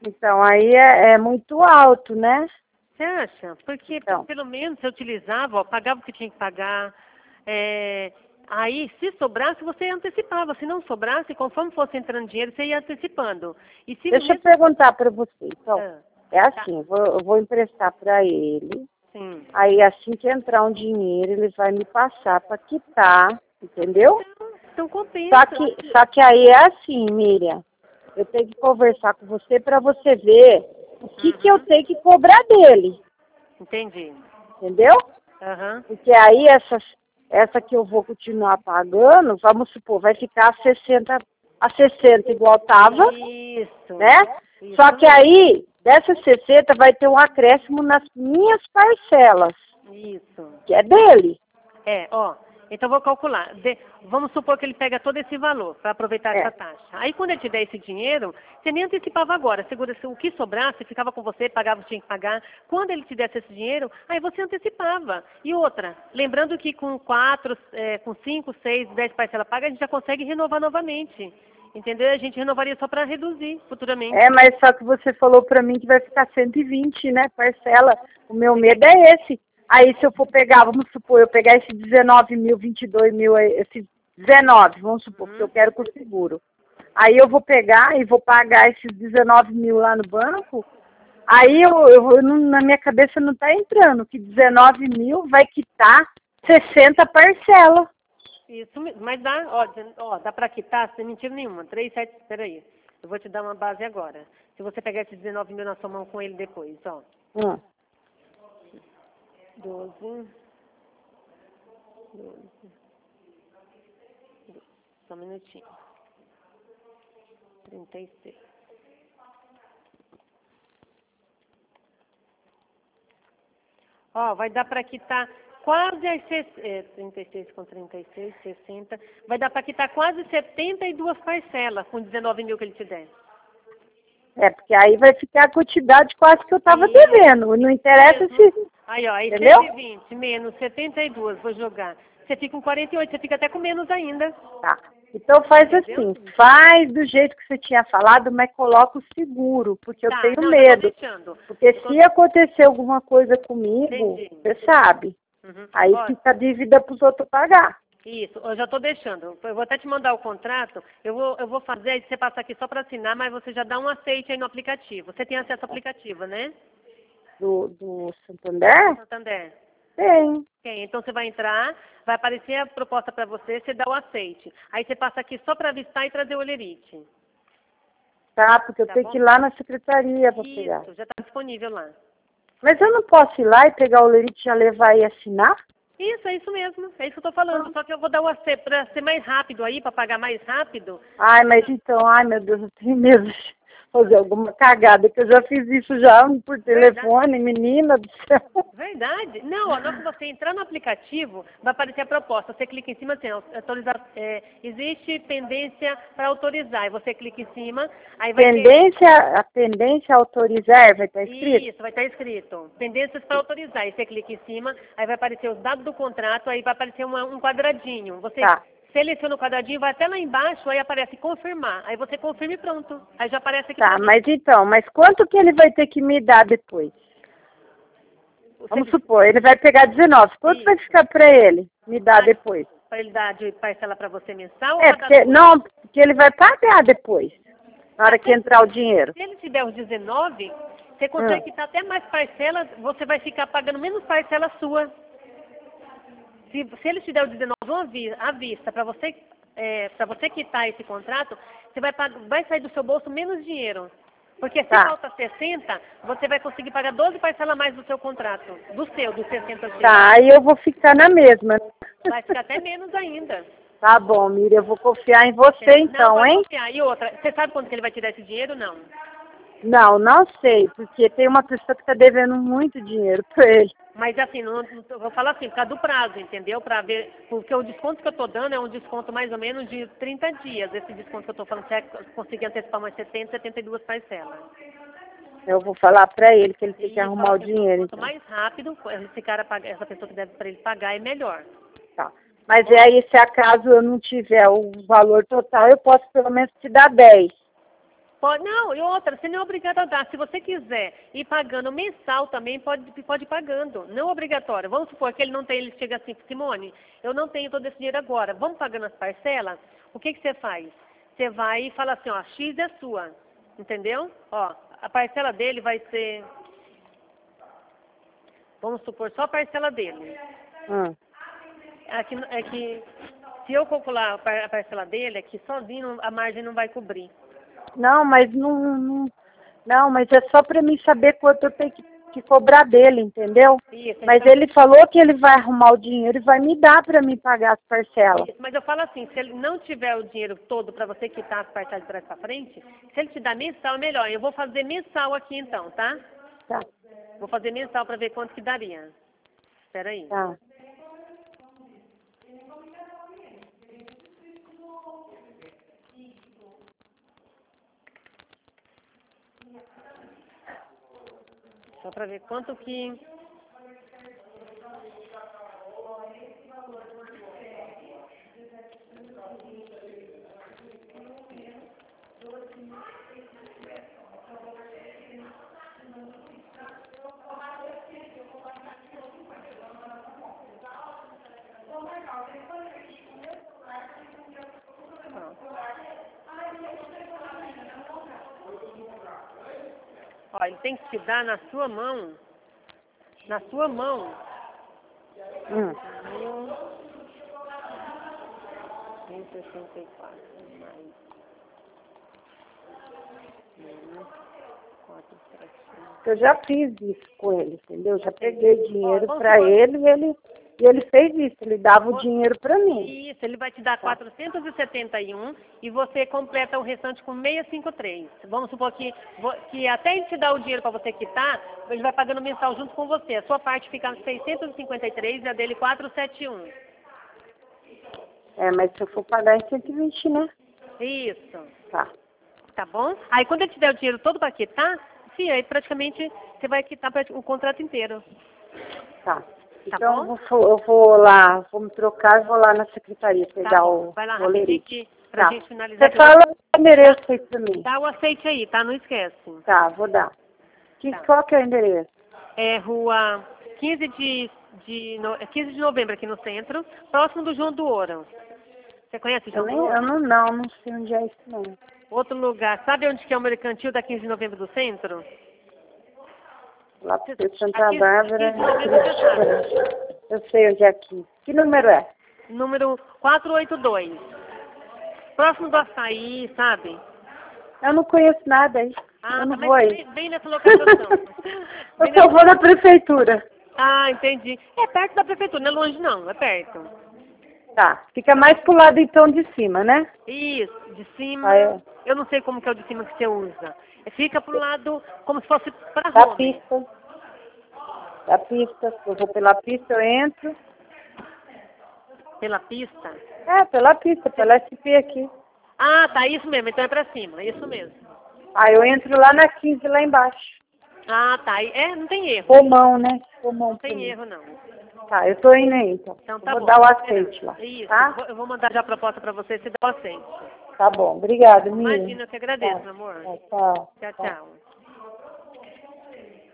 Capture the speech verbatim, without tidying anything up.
Então, aí é, é muito alto, né? Você acha? Porque Então. pelo menos você utilizava, ó, pagava o que tinha que pagar. É, aí, se sobrasse, você antecipava. Se não sobrasse, conforme fosse entrando dinheiro, você ia antecipando. E se Deixa eu mesmo... perguntar para você. Então, Ah, é assim, vou, eu vou emprestar para ele. sim. Aí, assim que entrar um dinheiro, ele vai me passar para quitar, entendeu? Então, então compensa. Só que, só que aí é assim, Miriam. Eu tenho que conversar com você para você ver o que, Uhum. que eu tenho que cobrar dele, Entendi. entendeu? Aham. Porque aí essa, essa que eu vou continuar pagando, vamos supor, vai ficar a sessenta, a sessenta igual estava, Isso. né? Isso Só que mesmo. aí, dessas sessenta vai ter um acréscimo nas minhas parcelas, Isso. que é dele. É, ó. Então vou calcular. De- vamos supor que ele pega todo esse valor para aproveitar É. essa taxa. Aí quando ele te der esse dinheiro, você nem antecipava agora. Segura se o que sobrasse, ficava com você, pagava o que tinha que pagar. Quando ele te desse esse dinheiro, aí você antecipava. E outra, lembrando que com quatro, é, com cinco, seis, dez parcelas pagas, a gente já consegue renovar novamente. Entendeu? A gente renovaria só para reduzir futuramente. É, mas só que você falou pra mim que vai ficar cento e vinte, né, parcela. O meu medo é esse. Aí se eu for pegar, vamos supor, eu pegar esse dezenove mil, vinte e dois mil, esse dezenove, vamos supor, que eu quero com o seguro. Aí eu vou pegar e vou pagar esses dezenove mil lá no banco. Aí eu, eu, eu não- na minha cabeça não tá entrando que dezenove mil vai quitar sessenta parcelas. Isso mesmo, mas dá, ó, dezen- ó, dá para quitar sem mentira nenhuma. Três, sete, peraí. Eu vou te dar uma base agora. Se você pegar esses dezenove mil na sua mão com ele depois, ó. Hum. doze. doze. Só um minutinho. trinta e seis. Ó, vai dar para quitar quase as ses- é, trinta e seis com trinta e seis, sessenta. Vai dar para quitar quase setenta e duas parcelas com dezenove mil que ele te der. É, porque aí vai ficar a quantidade quase que eu tava Isso. devendo. Não interessa Mesmo. se... Aí, ó, aí Entendeu? cento e vinte menos setenta e dois, vou jogar. Você fica com quarenta e oito, você fica até com menos ainda. Tá. Então faz Entendeu? assim, faz do jeito que você tinha falado, mas coloca o seguro, porque eu Tá, tenho não, já tô medo. deixando. Porque Eu tô- se acontecer alguma coisa comigo, Entendi. você sabe, Uhum. aí Ó, fica a dívida para os outros pagar. isso, eu já estou deixando. Eu vou até te mandar o contrato. Eu vou, eu vou fazer, aí você passa aqui só para assinar, mas você já dá um aceite aí no aplicativo. Você tem acesso ao aplicativo, né? Do, do Santander? Santander. Tem. Ok, então você vai entrar, vai aparecer a proposta para você, você dá o aceite. Aí você passa aqui só para avistar e trazer o olerite. Tá, porque eu Tá tenho bom? que ir lá na secretaria para pegar. Isso, já está disponível lá. Mas eu não posso ir lá e pegar o lerite, já levar e assinar? Isso, é isso mesmo. É isso que eu estou falando. Só que eu vou dar o aceite para ser mais rápido aí, para pagar mais rápido. Ai, mas então, ai meu Deus, eu tenho medo de fazer alguma cagada, que eu já fiz isso já por telefone, menina do céu. Verdade? Não, ó, na hora que você entrar no aplicativo, vai aparecer a proposta. Você clica em cima assim, autorizar, é, existe pendência para autorizar. Aí você clica em cima, aí vai Pendência, a pendência a autorizar, vai estar ter... escrito? Isso, vai estar escrito. Pendências para autorizar. Aí você clica em cima, aí vai aparecer os dados do contrato, aí vai aparecer uma- um quadradinho. Você Tá, seleciona o quadradinho, vai até lá embaixo, aí aparece confirmar. Aí você confirma e pronto. Aí já aparece aqui tá, pra mim. mas então, mas quanto que ele vai ter que me dar depois? Vamos Você... supor, ele vai pegar dezenove, quanto vai ficar para ele me dar depois? Para ele dar de parcela para você mensal ou É, para dar porque, duas? não, porque ele vai pagar depois, na hora que entrar o dinheiro. Se ele te der os dezenove, você Hum. consegue quitar até mais parcelas, você vai ficar pagando menos parcela sua. Se, se ele te der o dezenove à vi- à vista para você, é, para você quitar esse contrato, você vai, pag- vai sair do seu bolso menos dinheiro. Porque se Tá. falta sessenta, você vai conseguir pagar doze parcelas a mais do seu contrato. Do seu, dos sessenta seu. Tá, aí eu vou ficar na mesma. Vai ficar até menos ainda. Tá bom, Miriam, eu vou confiar em você Não, então, pode hein? confiar. E outra, você sabe quando que ele vai te dar esse dinheiro? Não. Não, não sei, porque tem uma pessoa que está devendo muito dinheiro para ele. Mas assim, não, não- eu vou falar assim, por causa do prazo, entendeu? Para ver, porque o desconto que eu estou dando é um desconto mais ou menos de trinta dias. Esse desconto que eu estou falando, você vai conseguir antecipar umas setenta, setenta e duas parcelas. Eu vou falar para ele que ele tem que E arrumar fala o assim, dinheiro, quanto então. mais rápido esse cara paga, essa pessoa que deve para ele pagar é melhor. Tá. Mas é aí, se acaso eu não tiver o valor total, eu posso pelo menos te dar dez. Pode, não, e outra, você não é obrigado a dar. Se você quiser ir pagando mensal também, pode, pode ir pagando. Não é obrigatório. Vamos supor que ele não tem, ele chega assim, Simone, eu não tenho todo esse dinheiro agora. Vamos pagando as parcelas? O que, que você faz? Você vai e fala assim, ó, X é sua. Entendeu? Ó, a parcela dele vai ser... Vamos supor, só a parcela dele. Hum. É que, é que se eu calcular a par- a parcela dele, é que sozinho a margem não vai cobrir. Não, mas não, não, não, mas é só para mim saber quanto eu tenho que, que cobrar dele, entendeu? Isso, Mas então- ele falou que ele vai arrumar o dinheiro e vai me dar para mim pagar as parcelas. Isso, mas eu falo assim, se ele não tiver o dinheiro todo para você quitar as parcelas de trás para frente, se ele te dá mensal, é melhor. Eu vou fazer mensal aqui então, tá? Tá, Vou fazer mensal para ver quanto que daria. Espera aí. tá. Só para ver quanto que... Ó, ele tem que te dar na sua mão, na sua mão, Hum. mil e sessenta e quatro mais menos quatro, sete, Eu já fiz isso com ele, entendeu? Já peguei dinheiro vamos para supor- ele e ele, e ele fez isso, ele dava o dinheiro para mim. Isso, ele vai te dar quatrocentos e setenta e um e você completa o restante com seiscentos e cinquenta e três. Vamos supor que, vo- que até ele te dar o dinheiro para você quitar, ele vai pagando mensal junto com você. A sua parte fica seiscentos e cinquenta e três e a dele quatrocentos e setenta e um. É, mas se eu for pagar em cento e vinte, né? Isso, Tá. tá bom? Aí quando ele te der o dinheiro todo para quitar, sim, aí praticamente você vai quitar o contrato inteiro. Tá. Tá Então bom? eu vou, eu vou lá, vou me trocar e vou lá na secretaria pegar Tá bom. o Vai lá rapidinho bolerite. que pra Tá. gente finalizar. Você fala o endereço aí pra mim. Dá o aceite aí, tá? Não esquece. Tá, vou dar. Que, Tá. Qual que é o endereço? É rua quinze de, de, no- é quinze de novembro aqui no centro, próximo do João do Ouro. Você conhece o Eu, João nem, do Ouro? eu não, não, não sei onde é isso não. Outro lugar, sabe onde que é o mercantil da quinze de novembro do centro? Lá pro Santa Aqui- Bárbara. aqui em novembro você sabe. Eu sei onde é aqui. Que número é? Número quatrocentos e oitenta e dois. Próximo do açaí, sabe? Eu não conheço nada aí. Ah, eu não tá, vou mas aí. bem, bem nessa localização. Bem Eu só vou na prefeitura. Ah, entendi. É perto da prefeitura, não é longe não, é perto. Tá. Fica mais pro lado então de cima, né? Isso, de cima, Ah, é. eu não sei como que é o de cima que você usa. Fica pro lado, como se fosse pra Da home. pista. Da pista. Eu vou pela pista, eu entro. Pela pista. É, pela pista, pela S P aqui. Ah, tá, isso mesmo, então é pra cima, isso mesmo. Aí eu entro lá na quinze, lá embaixo. Ah, tá, é, não tem erro. Romão, né? Romão. Não tem pra mim. erro não. Tá, eu tô indo aí, então. Então Eu tá vou bom. dar o tô aceite esperando. lá. Isso, Tá? eu vou- eu vou mandar já a proposta pra você, você dá o aceite. Tá bom. Obrigada, Miriam. Imagina, eu que agradeço, Tá. meu amor. Tá, tchau. Tchau, tchau.